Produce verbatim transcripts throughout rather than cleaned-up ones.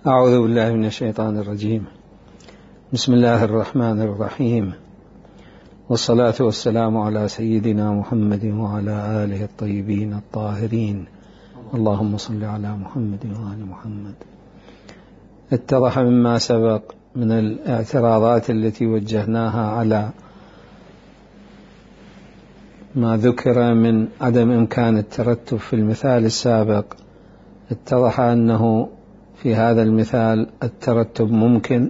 أعوذ بالله من الشيطان الرجيم. بسم الله الرحمن الرحيم، والصلاة والسلام على سيدنا محمد وعلى آله الطيبين الطاهرين، اللهم صل على محمد وآل محمد. اتضح مما سبق من الاعتراضات التي وجهناها على ما ذكر من عدم إمكان الترتب في المثال السابق، اتضح أنه في هذا المثال الترتب ممكن،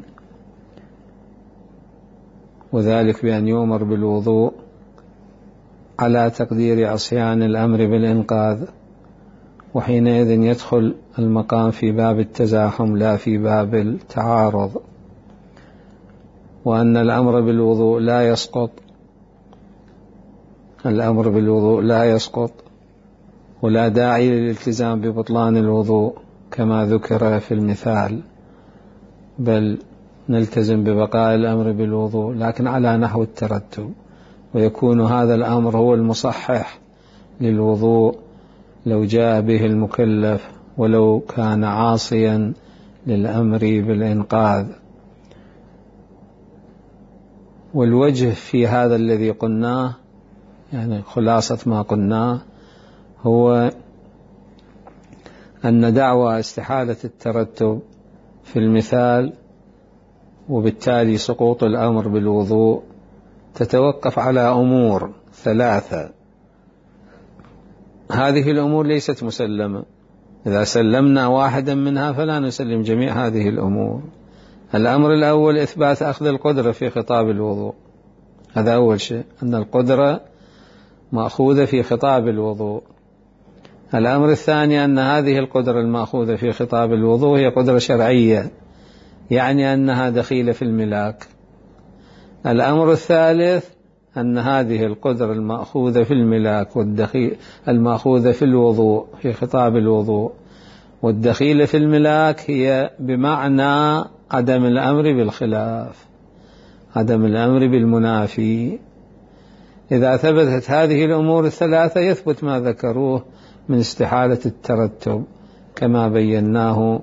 وذلك بأن يؤمر بالوضوء على تقدير عصيان الأمر بالإنقاذ، وحينئذ يدخل المقام في باب التزاحم لا في باب التعارض، وأن الأمر بالوضوء لا يسقط الأمر بالوضوء لا يسقط ولا داعي للالتزام ببطلان الوضوء كما ذكر في المثال، بل نلتزم ببقاء الأمر بالوضوء لكن على نحو الترتب، ويكون هذا الأمر هو المصحح للوضوء لو جاء به المكلف ولو كان عاصيا للأمر بالإنقاذ. والوجه في هذا الذي قلناه، يعني خلاصة ما قلناه، هو أن دعوى استحالة الترتب في المثال وبالتالي سقوط الأمر بالوضوء تتوقف على أمور ثلاثة. هذه الأمور ليست مسلمة، إذا سلمنا واحدا منها فلا نسلم جميع هذه الأمور. الأمر الأول إثبات أخذ القدرة في خطاب الوضوء، هذا أول شيء، أن القدرة مأخوذة في خطاب الوضوء. الأمر الثاني أن هذه القدرة المأخوذة في خطاب الوضوء هي قدرة شرعية، يعني أنها دخيلة في الملاك. الأمر الثالث أن هذه القدرة المأخوذة في الملاك والدخيل المأخوذة في الوضوء في خطاب الوضوء والدخيلة في الملاك هي بمعنى عدم الأمر بالخلاف، عدم الأمر بالمنافي. إذا ثبتت هذه الأمور الثلاثة يثبت ما ذكروه من استحالة الترتب كما بيناه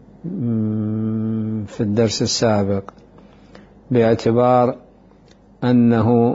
في الدرس السابق، باعتبار أنه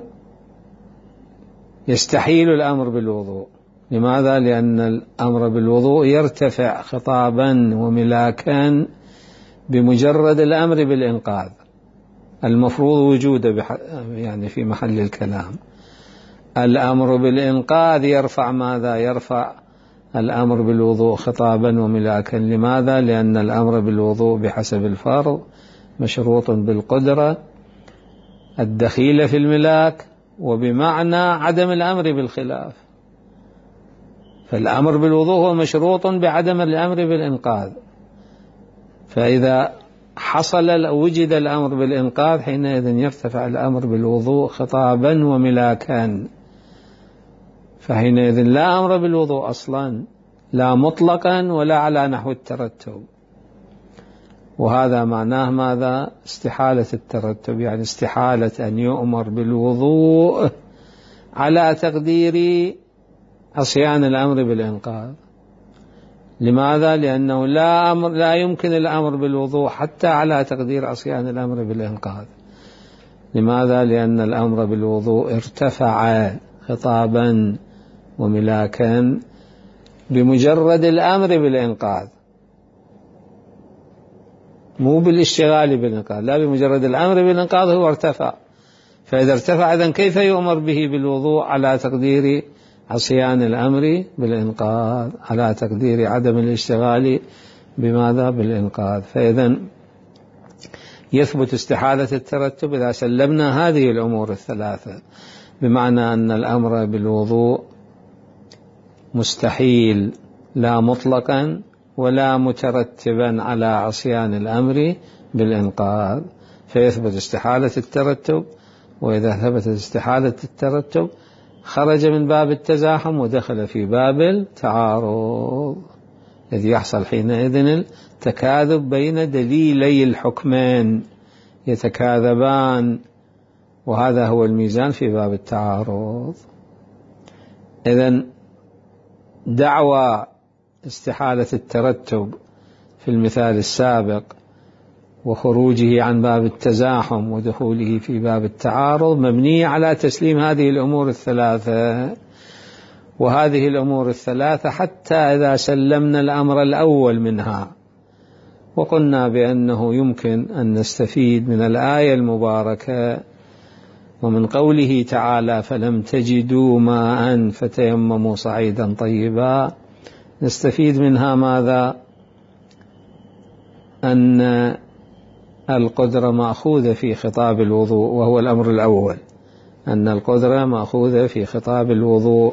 يستحيل الأمر بالوضوء. لماذا؟ لأن الأمر بالوضوء يرتفع خطابا وملاكا بمجرد الأمر بالإنقاذ المفروض وجوده يعني في محل الكلام. الأمر بالإنقاذ يرفع ماذا؟ يرفع الأمر بالوضوء خطابا وملاكا. لماذا؟ لأن الأمر بالوضوء بحسب الفرض مشروط بالقدرة الدخيلة في الملاك وبمعنى عدم الأمر بالخلاف، فالأمر بالوضوء هو مشروط بعدم الأمر بالإنقاذ. فإذا حصل وجد الأمر بالإنقاذ حينئذ يرتفع الأمر بالوضوء خطابا وملاكا، فحينئذ لا أمر بالوضوء أصلا، لا مطلقا ولا على نحو الترتب. وهذا معناه ماذا؟ استحالة الترتب، يعني استحالة أن يؤمر بالوضوء على تقدير عصيان الأمر بالإنقاذ. لماذا؟ لأنه لا أمر لا يمكن الأمر بالوضوء حتى على تقدير عصيان الأمر بالإنقاذ. لماذا؟ لأن الأمر بالوضوء ارتفع خطابا وملاكا بمجرد الأمر بالإنقاذ، مو بالاشتغال بالإنقاذ، لا، بمجرد الأمر بالإنقاذ هو ارتفع. فإذا ارتفع إذن كيف يؤمر به بالوضوء على تقدير عصيان الأمر بالإنقاذ، على تقدير عدم الاشتغال بماذا؟ بالإنقاذ. فإذن يثبت استحالة الترتب إذا سلمنا هذه الأمور الثلاثة، بمعنى أن الأمر بالوضوء مستحيل لا مطلقا ولا مترتبا على عصيان الأمر بالإنقاذ، فيثبت استحالة الترتب. وإذا ثبتت استحالة الترتب خرج من باب التزاحم ودخل في باب التعارض، إذ يحصل حينئذ التكاذب بين دليلي الحكمين يتكاذبان، وهذا هو الميزان في باب التعارض. إذن دعوى استحالة الترتب في المثال السابق وخروجه عن باب التزاحم ودخوله في باب التعارض مبنية على تسليم هذه الأمور الثلاثة. وهذه الأمور الثلاثة حتى إذا سلمنا الأمر الأول منها وقلنا بأنه يمكن أن نستفيد من الآية المباركة ومن قوله تعالى فلم تجدوا ماء فتيمموا صعيدا طيبا، نستفيد منها ماذا؟ أن القدرة مأخوذة في خطاب الوضوء، وهو الأمر الأول، أن القدرة مأخوذة في خطاب الوضوء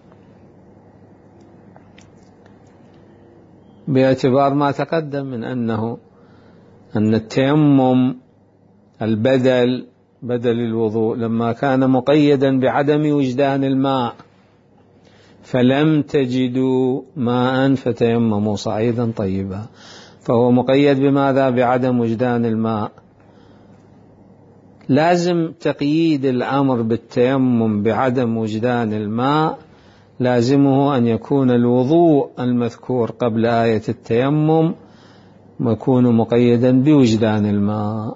باعتبار ما تقدم من أنه أن التيمم البدل بدل الوضوء لما كان مقيدا بعدم وجدان الماء، فلم تجدوا ماء فتيمموا صعيدا طيبا، فهو مقيد بماذا؟ بعدم وجدان الماء. لازم تقييد الأمر بالتيمم بعدم وجدان الماء لازمه أن يكون الوضوء المذكور قبل آية التيمم يكون مقيدا بوجدان الماء،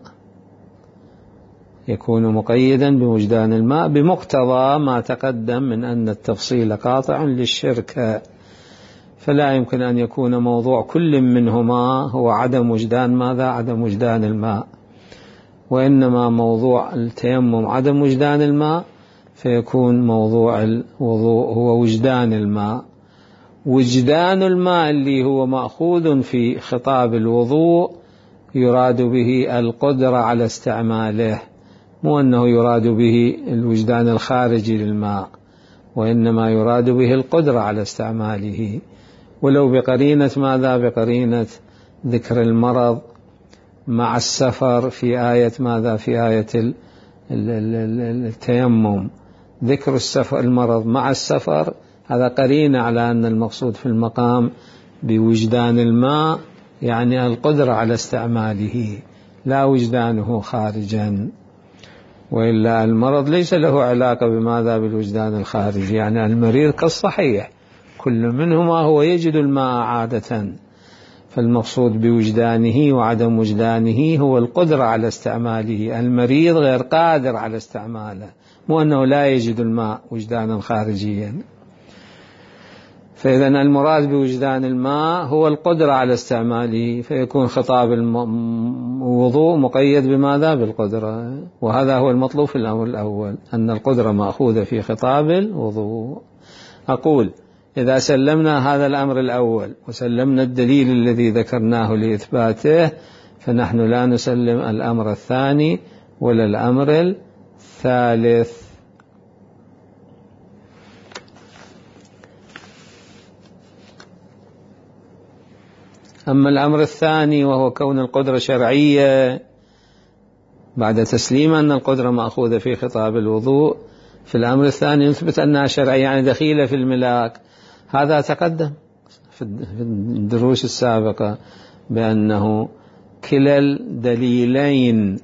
يكون مقيدا بوجدان الماء بمقتضى ما تقدم من أن التفصيل قاطع للشرك، فلا يمكن أن يكون موضوع كل منهما هو عدم وجدان ماذا؟ عدم وجدان الماء، وإنما موضوع التيمم عدم وجدان الماء، فيكون موضوع الوضوء هو وجدان الماء. وجدان الماء اللي هو مأخوذ في خطاب الوضوء يراد به القدرة على استعماله، مو أنه يراد به الوجدان الخارجي للماء، وإنما يراد به القدرة على استعماله، ولو بقرينة ماذا؟ بقرينة ذكر المرض مع السفر في آية ماذا؟ في آية التيمم، ذكر السفر المرض مع السفر هذا قرينة على أن المقصود في المقام بوجدان الماء يعني القدرة على استعماله لا وجدانه خارجا، وإلا المرض ليس له علاقة بماذا؟ بالوجدان الخارجي، يعني المريض كالصحيح كل منهما هو يجد الماء عادة، فالمقصود بوجدانه وعدم وجدانه هو القدرة على استعماله، المريض غير قادر على استعماله، مو أنه لا يجد الماء وجدانا خارجيا. فإذا المراد بوجدان الماء هو القدرة على استعماله، فيكون خطاب الوضوء مقيد بماذا؟ بالقدرة، وهذا هو المطلوب في الأمر الأول، أن القدرة مأخوذة في خطاب الوضوء. أقول إذا سلمنا هذا الأمر الأول وسلمنا الدليل الذي ذكرناه لإثباته، فنحن لا نسلم الأمر الثاني ولا الأمر الثالث. أما الأمر الثاني وهو كون القدرة شرعية بعد تسليم أن القدرة مأخوذة في خطاب الوضوء، في الأمر الثاني نثبت أنها شرعية يعني دخيلة في الملاك. هذا تقدم في الدروس السابقة بأنه كلا الدليلين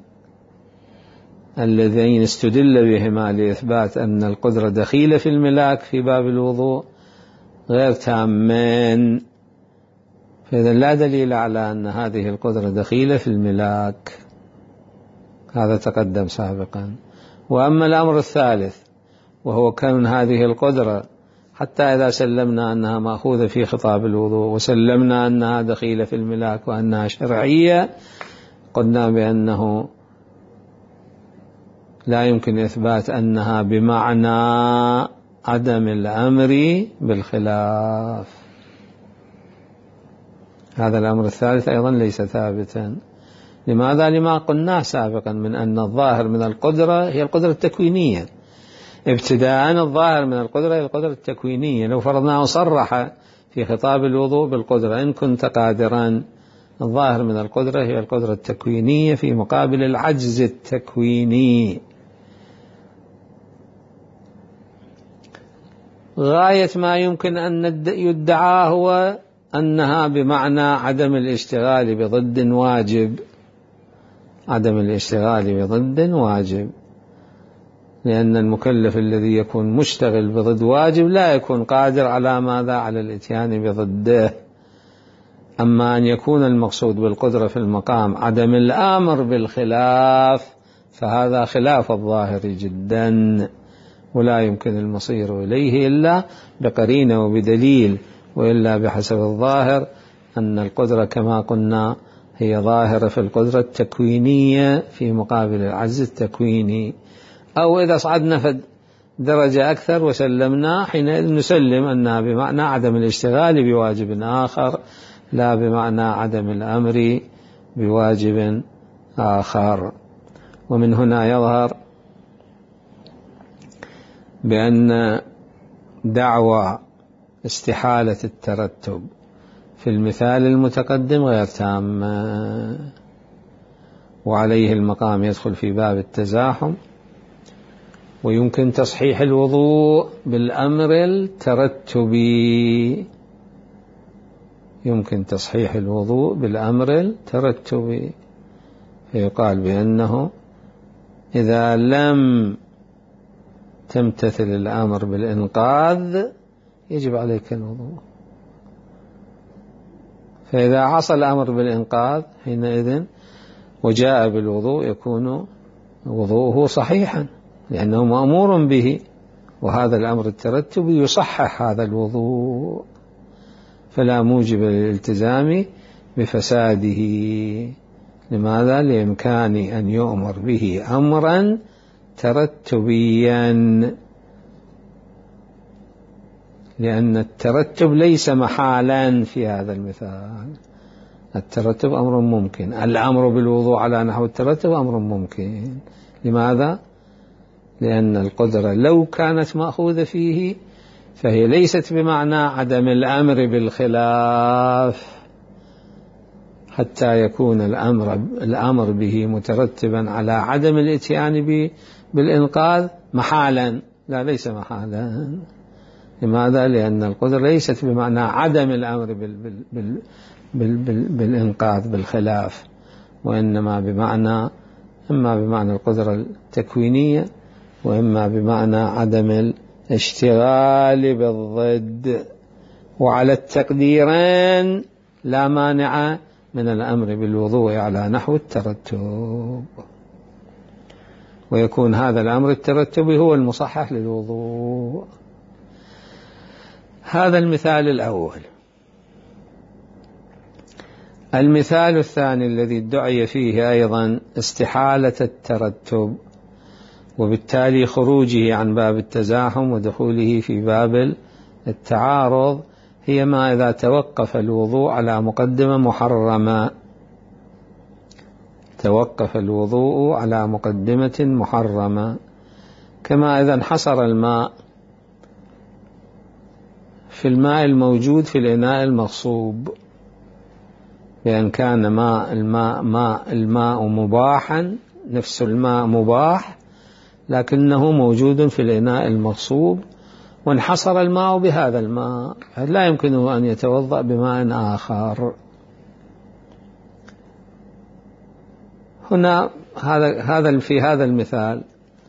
اللذين استدل بهما لإثبات أن القدرة دخيلة في الملاك في باب الوضوء غير تامين، فإذا لا دليل على أن هذه القدرة دخيلة في الملاك، هذا تقدم سابقا. وأما الأمر الثالث وهو كون هذه القدرة حتى إذا سلمنا أنها مأخوذة في خطاب الوضوء وسلمنا أنها دخيلة في الملاك وأنها شرعية، قلنا بأنه لا يمكن إثبات أنها بمعنى عدم الأمر بالخلاف. هذا الأمر الثالث أيضا ليس ثابتا. لماذا؟ لما قلناه سابقا من أن الظاهر من القدرة هي القدرة التكوينية، ابتداء الظاهر من القدرة هي القدرة التكوينية. لو فرضناه صرح في خطاب الوضوء بالقدرة إن كنت قادرا، الظاهر من القدرة هي القدرة التكوينية في مقابل العجز التكويني. غاية ما يمكن أن يدعى هو أنها بمعنى عدم الاشتغال بضد واجب، عدم الاشتغال بضد واجب، لأن المكلف الذي يكون مشتغل بضد واجب لا يكون قادر على ماذا؟ على الاتيان بضده. أما أن يكون المقصود بالقدرة في المقام عدم الأمر بالخلاف فهذا خلاف الظاهر جدا، ولا يمكن المصير إليه إلا بقرينة وبدليل، وإلا بحسب الظاهر أن القدرة كما قلنا هي ظاهرة في القدرة التكوينية في مقابل العجز التكويني. أو إذا صعدنا درجة أكثر وسلمنا، حينئذ نسلم أنها بمعنى عدم الاشتغال بواجب آخر، لا بمعنى عدم الأمر بواجب آخر. ومن هنا يظهر بأن دعوى استحالة الترتب في المثال المتقدم غير تامة، وعليه المقام يدخل في باب التزاحم. ويمكن تصحيح الوضوء بالأمر الترتبي، يمكن تصحيح الوضوء بالأمر الترتبي، فيقال بأنه إذا لم تمتثل الأمر بالإنقاذ يجب عليك الوضوء، فإذا حصل الأمر بالإنقاذ حينئذ وجاء بالوضوء يكون وضوءه صحيحا لأنه مأمور به، وهذا الأمر الترتبي يصحح هذا الوضوء، فلا موجب للالتزام بفساده. لماذا؟ لإمكان أن يؤمر به أمرا ترتبيا، لأن الترتب ليس محالا في هذا المثال، الترتب أمر ممكن، الأمر بالوضوء على نحو الترتب أمر ممكن. لماذا؟ لأن القدرة لو كانت مأخوذة فيه فهي ليست بمعنى عدم الأمر بالخلاف، حتى يكون الأمر, الأمر به مترتبا على عدم الاتيان بالإنقاذ محالا، لا ليس محالا. لماذا؟ لأن القدرة ليست بمعنى عدم الأمر بال بال بال بال بال بالإنقاذ بالخلاف، وإنما بمعنى إما بمعنى القدرة التكوينية، وإما بمعنى عدم الاشتغال بالضد. وعلى التقديرين لا مانع من الأمر بالوضوء على نحو الترتب، ويكون هذا الأمر الترتبي هو المصحح للوضوء. هذا المثال الأول. المثال الثاني الذي ادعي فيه أيضا استحالة الترتب، وبالتالي خروجه عن باب التزاحم ودخوله في باب التعارض، هي ما إذا توقف الوضوء على مقدمة محرمة، توقف الوضوء على مقدمة محرمة، كما إذا انحصر الماء في الماء الموجود في الإناء المغصوب، بأن كان ماء الماء ماء الماء مباحا، نفس الماء مباح لكنه موجود في الإناء المغصوب، وانحصر الماء بهذا الماء، لا يمكنه أن يتوضأ بماء آخر. هنا هذا هذا في هذا المثال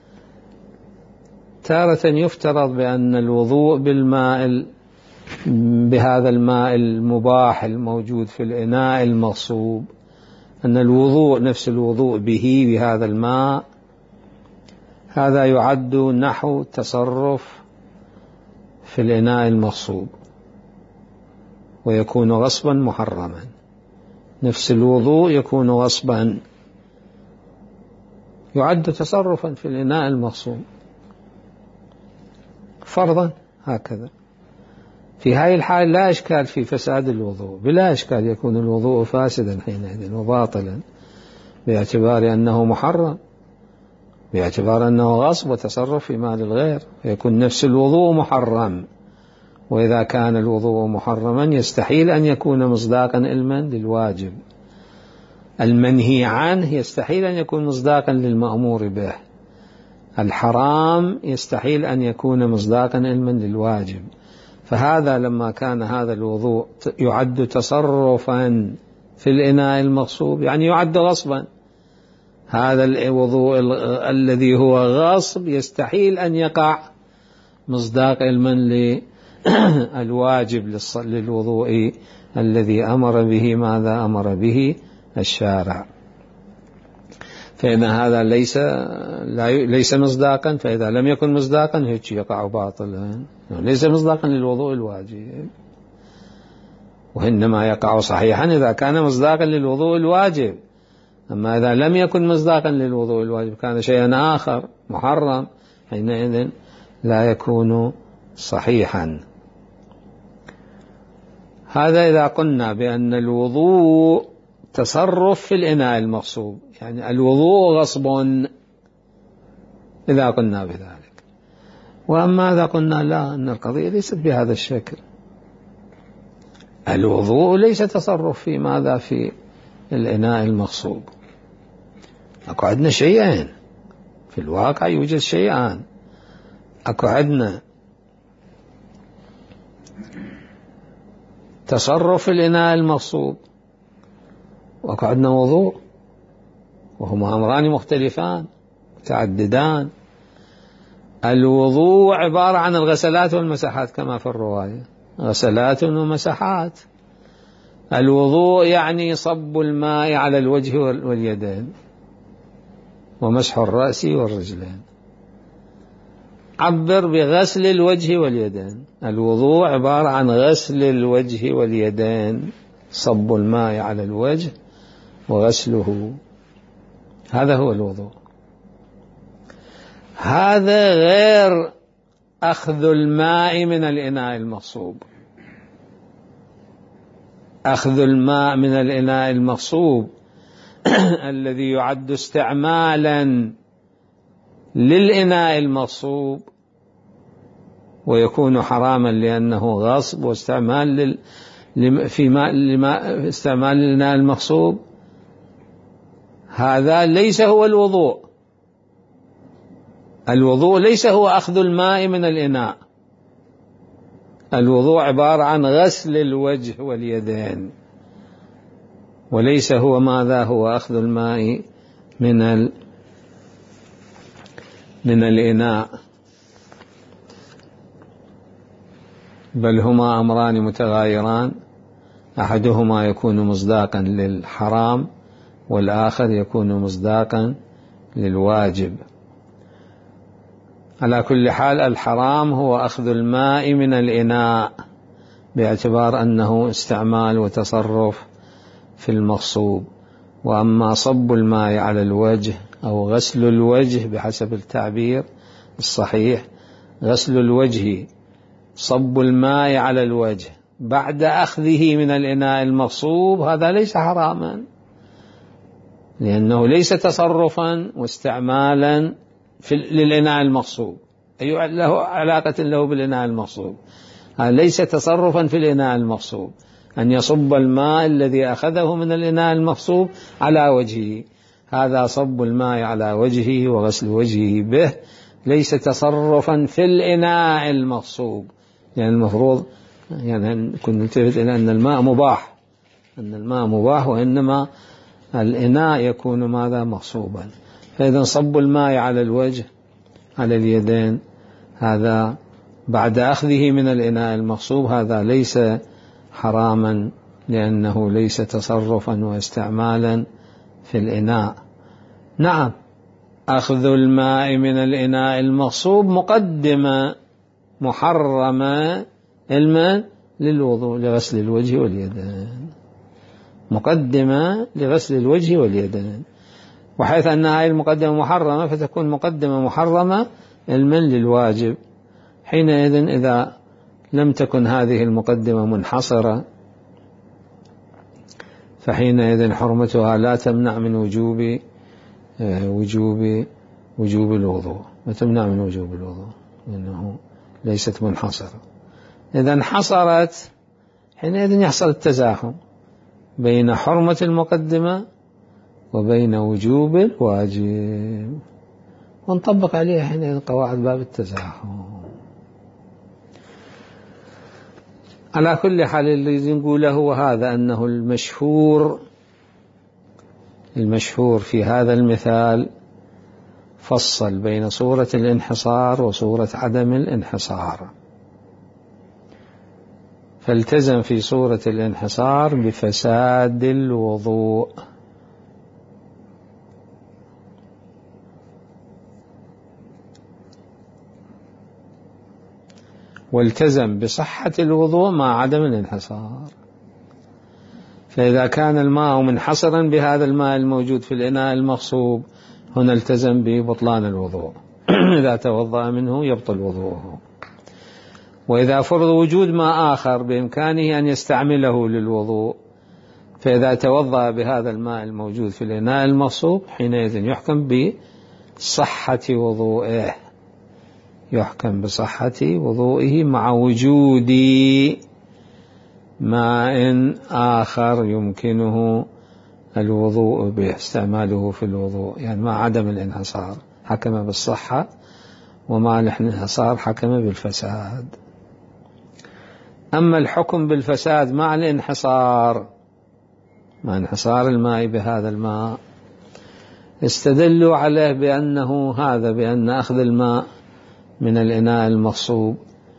تارة يفترض بأن الوضوء بالماء بهذا الماء المباح الموجود في الإناء المغصوب، أن الوضوء نفس الوضوء به بهذا الماء، هذا يعد نحو تصرف في الإناء المغصوب، ويكون غصبا محرما. نفس الوضوء يكون غصبا، يعد تصرفا في الإناء المغصوب فرضا هكذا. في هذه الحال لا إشكال في فساد الوضوء، بلا إشكال يكون الوضوء فاسدا حينئذ وباطلا، باعتبار أنه محرم، باعتبار أنه غصب وتصرف في مال الغير، فيكون نفس الوضوء محرم. وإذا كان الوضوء محرما يستحيل أن يكون مصداقا علما للواجب، المنهي عنه يستحيل أن يكون مصداقا للمأمور به، الحرام يستحيل أن يكون مصداقا علما للواجب. فهذا لما كان هذا الوضوء يعد تصرفا في الإناء المغصوب يعني يعد غصبا، هذا الوضوء الذي هو غصب يستحيل أن يقع مصداق علما للواجب للوضوء الذي أمر به ماذا أمر به الشارع. فإن هذا ليس ليس مصداقا، فإذا لم يكن مصداقا هيك يقع باطلا، ليس مصداقا للوضوء الواجب، وإنما يقع صحيحا إذا كان مصداقا للوضوء الواجب. أما إذا لم يكن مصداقا للوضوء الواجب كان شيئا آخر محرم، حينئذ لا يكون صحيحا. هذا إذا قلنا بأن الوضوء تصرف في الإناء المغصوب، يعني الوضوء غصب إذا قلنا بذلك. وأما إذا قلنا لا، أن القضية ليست بهذا الشكل، الوضوء ليس تصرف في ماذا في الإناء المغصوب. أكو عندنا شيئين في الواقع، يوجد شيئان، أكو عندنا تصرف في الإناء المغصوب، وأكو عندنا وضوء، وهما أمران مختلفان متعددان. الوضوء عبارة عن الغسلات والمسحات كما في الرواية، غسلات ومسحات. الوضوء يعني صب الماء على الوجه واليدين ومسح الرأس والرجلين، عبر بغسل الوجه واليدين. الوضوء عبارة عن غسل الوجه واليدين، صب الماء على الوجه وغسله، هذا هو الوضوء. هذا غير أخذ الماء من الإناء المغصوب. أخذ الماء من الإناء المغصوب الذي يعد استعمالا للإناء المغصوب ويكون حراما لأنه غصب واستعمال لل... في ماء لماء استعمال الإناء المغصوب، هذا ليس هو الوضوء. الوضوء ليس هو أخذ الماء من الإناء، الوضوء عبارة عن غسل الوجه واليدين، وليس هو ماذا هو أخذ الماء من ال... من الإناء، بل هما أمران متغايران، أحدهما يكون مصداقا للحرام والآخر يكون مصداقا للواجب. على كل حال الحرام هو أخذ الماء من الإناء باعتبار أنه استعمال وتصرف في المغصوب، وأما صب الماء على الوجه أو غسل الوجه بحسب التعبير الصحيح، غسل الوجه صب الماء على الوجه بعد أخذه من الإناء المغصوب، هذا ليس حراما لأنه ليس تصرفا واستعمالا في للإناء المغصوب، أي له علاقة له بالإناء المغصوب. هذا ليس تصرفا في الإناء المغصوب، أن يصب الماء الذي أخذه من الإناء المغصوب على وجهه، هذا صب الماء على وجهه وغسل وجهه به، ليس تصرفا في الإناء المغصوب. يعني المفروض يعني كنا نلتفت إلى أن الماء مباح، أن الماء مباح، وإنما الإناء يكون ماذا مغصوبا. فإذا صب الماء على الوجه على اليدين هذا بعد أخذه من الإناء المغصوب، هذا ليس حراما لأنه ليس تصرفا واستعمالا في الإناء. نعم، أخذ الماء من الإناء المغصوب مقدمة محرمة علما للوضوء لغسل الوجه واليدين، مقدمة لغسل الوجه واليدين، وحيث أن هذه المقدمة محرمة فتكون مقدمة محرمة علما للواجب. حينئذ إذا لم تكن هذه المقدمة منحصرة فحينئذ حرمتها لا تمنع من وجوب وجوب وجوب الوضوء، لا تمنع من وجوب الوضوء لأنه ليست منحصرة. إذا انحصرت حينئذ يحصل التزاحم بين حرمة المقدمة وبين وجوب الواجب، ونطبق عليها حينئذ قواعد باب التزاحم. على كل حال اللي نقوله هو هذا، أنه المشهور المشهور في هذا المثال فصل بين صورة الانحصار وصورة عدم الانحصار، فالتزم في صورة الانحصار بفساد الوضوء. والتزم بصحة الوضوء مع عدم الانحصار. فإذا كان الماء منحصرا بهذا الماء الموجود في الإناء المغصوب هنا التزم ببطلان الوضوء. إذا توضأ منه يبطل وضوءه. وإذا فرض وجود ماء آخر بإمكانه أن يستعمله للوضوء، فإذا توضأ بهذا الماء الموجود في الإناء المغصوب حينئذ يحكم بصحة وضوئه، يحكم بصحة وضوئه مع وجود ماء آخر يمكنه الوضوء به، استعماله في الوضوء، يعني مع عدم الانحصار حكم بالصحة، ومع الانحصار حكم بالفساد. أما الحكم بالفساد مع الانحصار، مع انحصار الماء بهذا الماء، استدلوا عليه بأنه هذا، بأن أخذ الماء من الإناء المغصوب،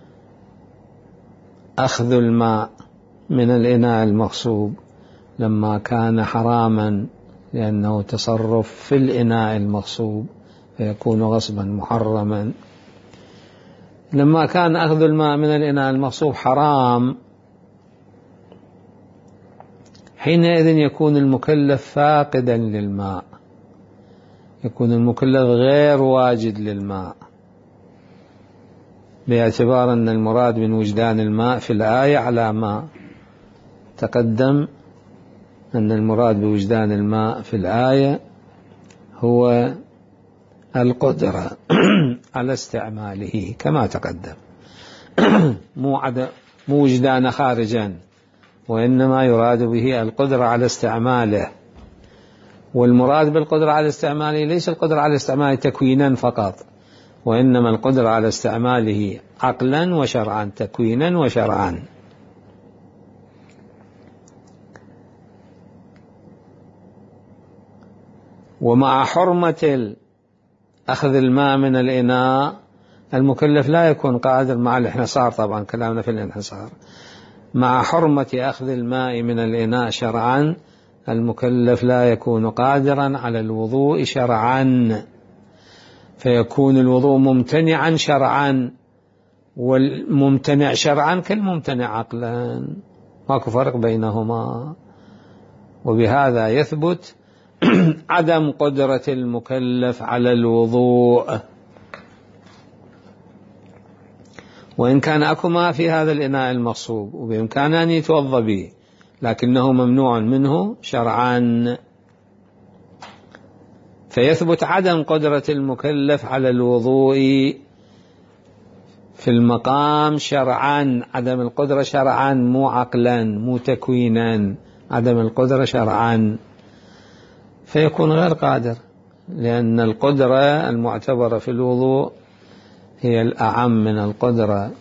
أخذ الماء من الإناء المغصوب لما كان حراما لأنه تصرف في الإناء المغصوب فيكون غصبا محرما، لما كان أخذ الماء من الإناء المغصوب حرام حينئذ يكون المكلف فاقدا للماء، يكون المكلف غير واجد للماء، باعتبار أن المراد من وجدان الماء في الآية على ما تقدم، أن المراد بوجدان الماء في الآية هو القدرة على استعماله كما تقدم، مو عدم مو وجدان خارجا، وإنما يراد به القدرة على استعماله. والمراد بالقدرة على استعماله ليس القدرة على استعماله تكوينا فقط، وإنما القدرة على استعماله عقلا وشرعا، تكوينا وشرعا. ومع حرمة أخذ الماء من الإناء المكلف لا يكون قادر مع الانحصار، طبعا كلامنا في الانحصار، مع حرمة أخذ الماء من الإناء شرعا المكلف لا يكون قادرا على الوضوء شرعا، فيكون الوضوء ممتنعا شرعا، والممتنع شرعا كالممتنع عقلا، ماكو فرق بينهما. وبهذا يثبت عدم قدرة المكلف على الوضوء، وإن كان أكو ماء في هذا الإناء المغصوب وبإمكانه أن يتوضأ به، لكنه ممنوع منه شرعا، فيثبت عدم قدرة المكلف على الوضوء في المقام شرعا، عدم القدرة شرعا مو عقلا مو تكوينا، عدم القدرة شرعا، فيكون غير قادر، لأن القدرة المعتبرة في الوضوء هي الأعم من القدرة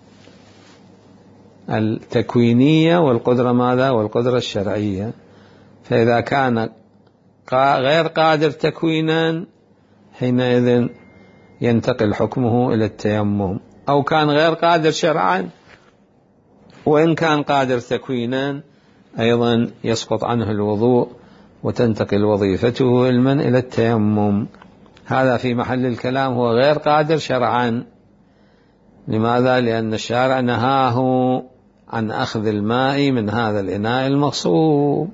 التكوينية والقدرة ماذا؟ والقدرة الشرعية. فإذا كان غير قادر تكوينا حينئذ ينتقل حكمه إلى التيمم، أو كان غير قادر شرعا وإن كان قادر تكوينا أيضا يسقط عنه الوضوء وتنتقل وظيفته علما إلى التيمم. هذا في محل الكلام هو غير قادر شرعا. لماذا؟ لأن الشارع نهاه عن أخذ الماء من هذا الإناء المغصوب،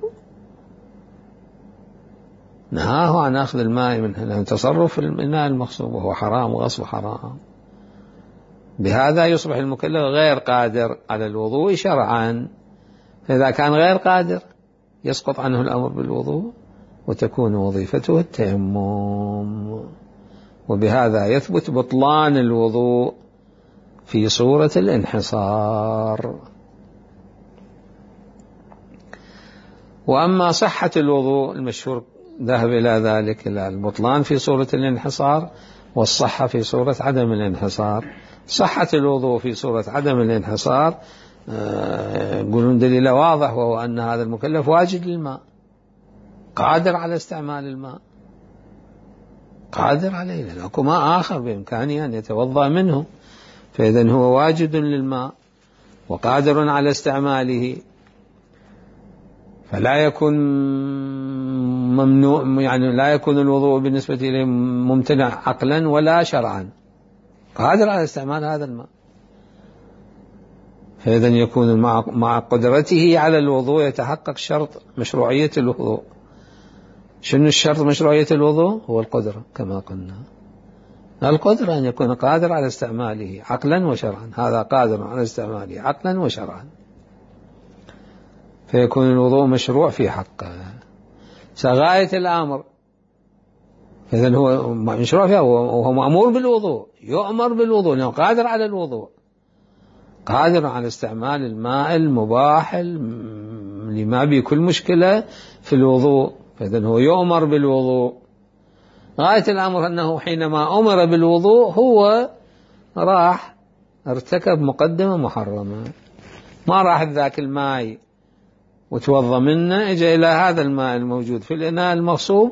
نهاه عن أخذ الماء من هذا التصرف في الإناء المغصوب وهو حرام وغصب حرام. بهذا يصبح المكلف غير قادر على الوضوء شرعا، فإذا كان غير قادر يسقط عنه الأمر بالوضوء وتكون وظيفته التيمم. وبهذا يثبت بطلان الوضوء في صورة الانحصار. وأما صحة الوضوء المشهور ذهب إلى ذلك، إلى البطلان في صورة الانحصار والصحة في صورة عدم الانحصار. صحة الوضوء في صورة عدم الانحصار يقولون دليل واضح، وهو أن هذا المكلف واجد للماء، قادر على استعمال الماء، قادر عليه، لأن أكو ماء آخر بإمكانه أن يتوضأ منه، فإذن هو واجد للماء وقادر على استعماله، فلا يكون ممنوع، يعني لا يكون الوضوء بالنسبة إليه ممتنع عقلا ولا شرعا، قادر على استعمال هذا الماء. فإذا يكون مع قدرته على الوضوء يتحقق شرط مشروعية الوضوء. شنو الشرط مشروعية الوضوء؟ هو القدرة كما قلنا، القدرة أن يكون قادر على استعماله عقلا وشرعا، هذا قادر على استعماله عقلا وشرعا، فيكون الوضوء مشروع في حقه. غاية الأمر إذن هو مشروع فيه، وهو مأمور بالوضوء، يؤمر بالوضوء لأنه قادر على الوضوء، قادر على استعمال الماء المباح اللي ما به كل مشكلة في الوضوء، فإذن هو يؤمر بالوضوء. غاية الأمر أنه حينما أمر بالوضوء هو راح ارتكب مقدمة محرمة، ما راح ذاك الماء وتوضأ منه، اجى إلى هذا الماء الموجود في الإناء المغصوب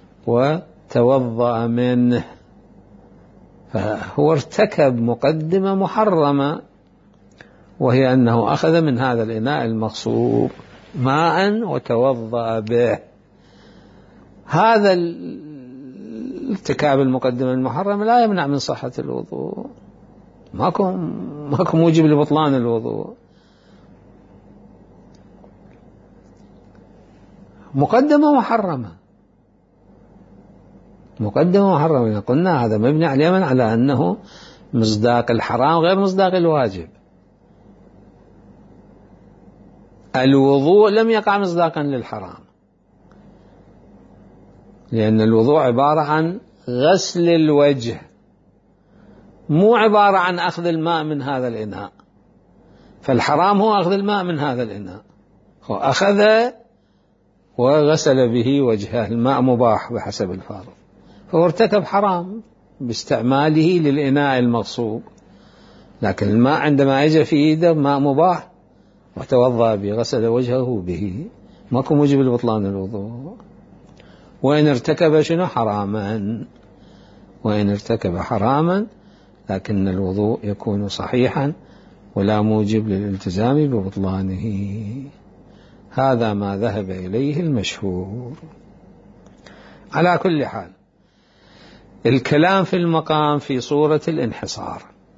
وتوضأ منه، فهو ارتكب مقدمة محرمة، وهي أنه أخذ من هذا الإناء المغصوب ماء وتوضأ به. هذا الارتكاب المقدمة المحرمة لا يمنع من صحة الوضوء، ماكو ماكو موجب لبطلان الوضوء. مقدمة محرمة، مقدمة محرمة قلنا هذا مبني على اليمن على أنه مصداق الحرام غير مصداق الواجب. الوضوء لم يقع مصداقا للحرام، لأن الوضوء عبارة عن غسل الوجه، مو عبارة عن أخذ الماء من هذا الإناء، فالحرام هو أخذ الماء من هذا الإناء، هو أخذ وغسل به وجهه، الماء مباح بحسب الفارض، فهو ارتكب حرام باستعماله للإناء المغصوب، لكن الماء عندما يجي في إيده ماء مباح وتوضأ به غسل وجهه به، ماكو موجب لبطلان الوضوء. وإن ارتكب شنو حراما، وإن ارتكب حراما لكن الوضوء يكون صحيحا ولا موجب للالتزام ببطلانه. هذا ما ذهب إليه المشهور. على كل حال الكلام في المقام في صورة الانحصار،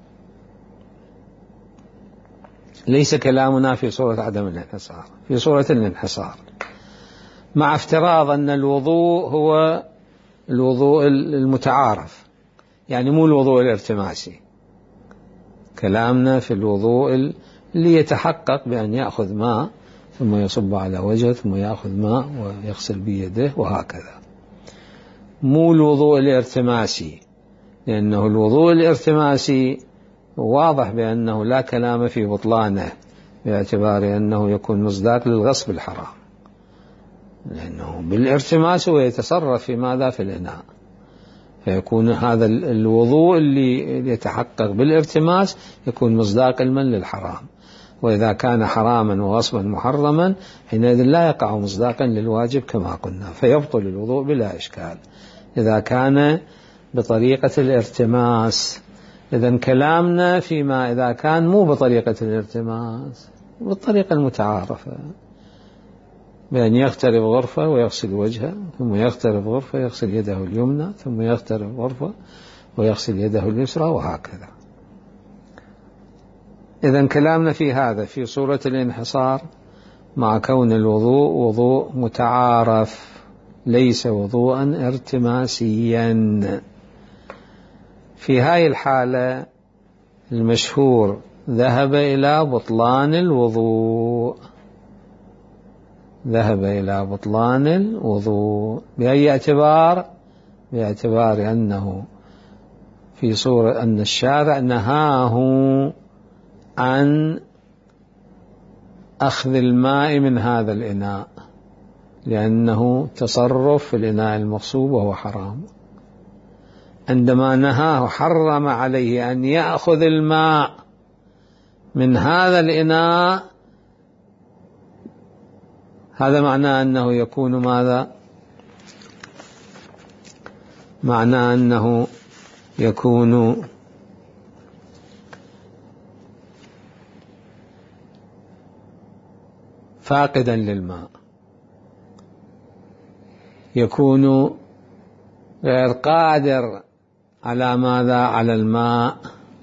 ليس كلامنا في صورة عدم الانحصار، في صورة الانحصار، مع افتراض أن الوضوء هو الوضوء المتعارف، يعني مو الوضوء الارتماسي. كلامنا في الوضوء اللي يتحقق بأن يأخذ ماء ثم يصب على وجهه ثم يأخذ ماء ويغسل بيده وهكذا، مو الوضوء الارتماسي، لأنه الوضوء الارتماسي واضح بأنه لا كلام في بطلانه، باعتبار أنه يكون مصداق للغصب الحرام، لأنه بالارتماس هو يتصرف في ماذا في الإناء، فيكون هذا الوضوء اللي يتحقق بالارتماس يكون مصداقا للحرام، وإذا كان حراما وغصبا محرما حينئذ لا يقع مصداقا للواجب كما قلنا، فيبطل الوضوء بلا إشكال إذا كان بطريقة الارتماس. إذن كلامنا فيما إذا كان مو بطريقة الارتماس، بالطريقة المتعارفة، بأن يغترب غرفة ويغسل وجهه ثم يغترب غرفة يغسل يده اليمنى ثم يغترب غرفة ويغسل يده اليسرى وهكذا. إذن كلامنا في هذا في صورة الانحصار، مع كون الوضوء وضوء متعارف ليس وضوءا ارتماسيا. في هاي الحالة المشهور ذهب إلى بطلان الوضوء، ذهب إلى بطلان الوضوء بأي اعتبار؟ باعتبار أنه في صورة أن الشارع نهاه عن أخذ الماء من هذا الإناء، لأنه تصرف في الإناء المغصوب وهو حرام. عندما نهاه حرم عليه أن يأخذ الماء من هذا الإناء، هذا معناه أنه يكون ماذا؟ معناه أنه يكون فاقدا للماء، يكون غير قادر على ماذا؟ على الماء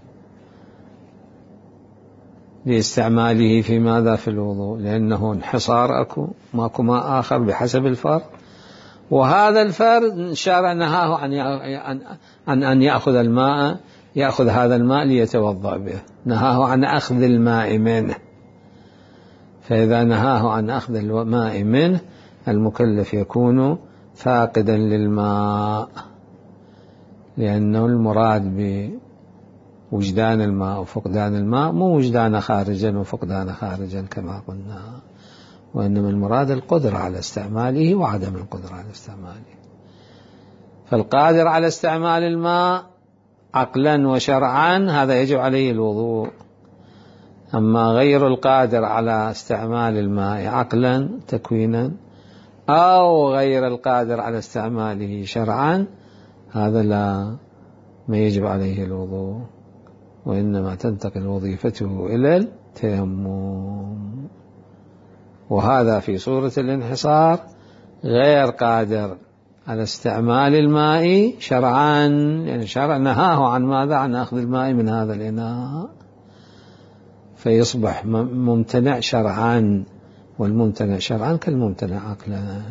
لاستعماله في ماذا؟ في الوضوء، لأنه انحصار أكو ماكو ماء آخر بحسب الفرض، وهذا الفرض الشارع نهاه عن عن أن يأخذ الماء، يأخذ هذا الماء ليتوضأ به، نهاه عن أخذ الماء منه. فإذا نهاه عن أخذ الماء منه المكلف يكون فاقدا للماء، لأنه المراد بوجدان الماء وفقدان الماء مو وجدان خارجا وفقدان خارجا كما قلنا، وإنما المراد القدرة على استعماله وعدم القدرة على استعماله. فالقادر على استعمال الماء عقلا وشرعا هذا يجب عليه الوضوء، أما غير القادر على استعمال الماء عقلا تكوينا أو غير القادر على استعماله شرعا هذا لا ما يجب عليه الوضوء، وإنما تنتقل وظيفته إلى التيمم. وهذا في صورة الانحصار غير قادر على استعمال الماء شرعا، يعني شرع نهاه عن ماذا؟ عن أخذ الماء من هذا الإناء، فيصبح ممتنع شرعا، والممتنع شرعا كالممتنع عقلا،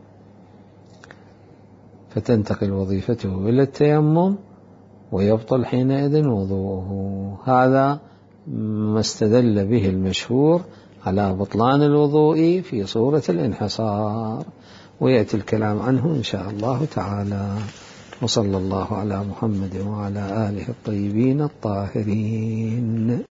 فتنتقل وظيفته إلى التيمم ويبطل حينئذ وضوءه. هذا ما استدل به المشهور على بطلان الوضوء في صورة الانحصار، ويأتي الكلام عنه إن شاء الله تعالى. وصلى الله على محمد وعلى آله الطيبين الطاهرين.